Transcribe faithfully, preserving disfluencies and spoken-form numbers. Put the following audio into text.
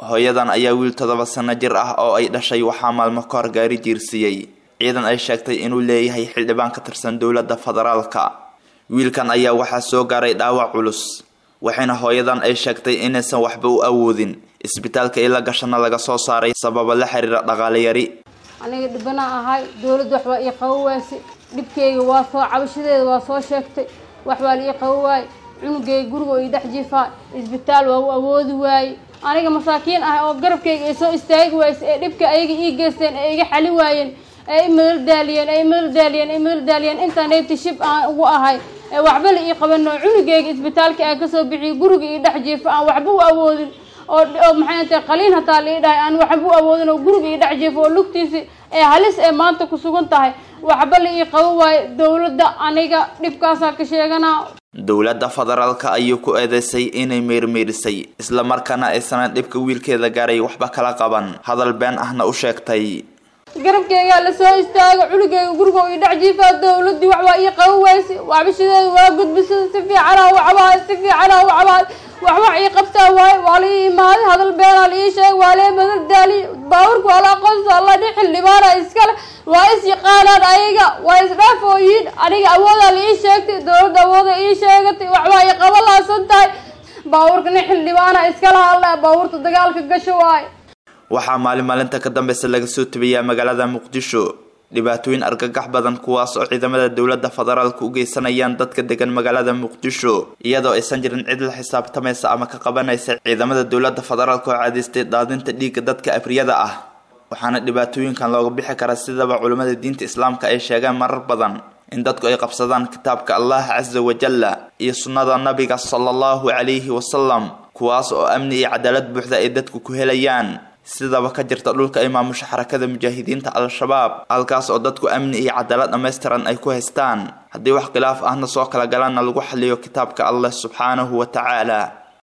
hooyadan ayaa wiil toddoba sano jir ah oo ay dhashay waxaa maalmo ka hor gaari jiirsiyay ciidan ay sheegtay inuu leeyahay xildhibaan ka tirsan dowladda federaalka. wiilkan ayaa waxaa soo gaaray dhaawac culus waxayna hooyadan ay sheegtay inaysan waxba u awoodin isbitaalka ila gashana laga soo saaray sabab la xiriira dhaqaale yari. aniga dhibana ahay dowladda wax waa ii qawaasi dhibkeyga waa soo cabashadeeda waa soo sheegtay wax waa ii qawaay cunugay guriga ii dhex jiifaa isbitaal waa u awoodi waay aniga masaakiin ah oo garabkeyga ay soo istaagi waayay ee dhibka ayaga ii geysteen ee iga xali waayeen ee madal daaliyeen ee madal daaliyeen ee madal daaliyeen internet ship aan ugu ahay ee waxba la ii qabano cunugayga isbitaalka aan ka soo bixiyay guriga ii dhex jiifaa aan waxba u awoodin oo oo maxay tahay qaliin hataa la dhahay aan waxba u awoodin oo guriga ii dhex jiifo lugtiisi ee halis ee maanta ku sugan tahay waxba la ii qabo waay dowladda aniga dhibkaas ka sheegana. dowladda federaalka ayuu ku eedeysay inay meermeerisay isla markaana aysan dhibka wiilkeeda gaaray waxba kala qaban hadal been ahna u sheegtay. garabkeyga la soo istaago cunugayga guriga ii dhex jiifaa dowladda wax waa ii qabo waayay waxbashadeeda waa gudbisay si fiican ah waxba si fiican ah waxba wax wax ii qabtaa waay waa la iimaaday hadal been ah ii sheeg waa la madal daali baawrku wala qoys alla dhixil libaana iskale waa is yaqaanaan ayaga waa is dhaafooyin aniga awooda la ii sheegtay dowladda awooda ii sheegatay wax waa ii qabo laasan tahay baawrka dhixil libaana iskale alla baawrta dagaalka gasho waay. waxaa maalin maalinta ka dambaysa laga soo tabiyaa magaalada Muqdisho dhibaatooyin argagax badan kuwaas oo ciidamada dowladda federaalka u geysanayaan dadka degan magaalada Muqdisho iyadoo aysan jirin cid la xisaabtamaysa ama ka qabanaysa ciidamada dowladda federaalka oo caadaystay daadinta dhiigga dadka afriyada ah. waxaana dhibaatooyinkan looga bixi karaa sidaba culimada diinta islaamka ay sheegaan marar badan in dadku ay qabsadaan kitaabka Allah Azza wa Jalla iyo sunnada nabiga sallallahu alayhi wasallam kuwaas oo amni iyo cadaalad buuxda ay dadku ku helayaan sidaba ka jirta dhulka ay maamusha xarakada mujaahidiinta al-shabaab halkaas oo dadku amni iyo cadaalad dhameystiran ay ku haystaan haddii wax khilaaf ahna soo kala galaan lagu xaliyo kitaabka Allah subhanahu wa ta'ala.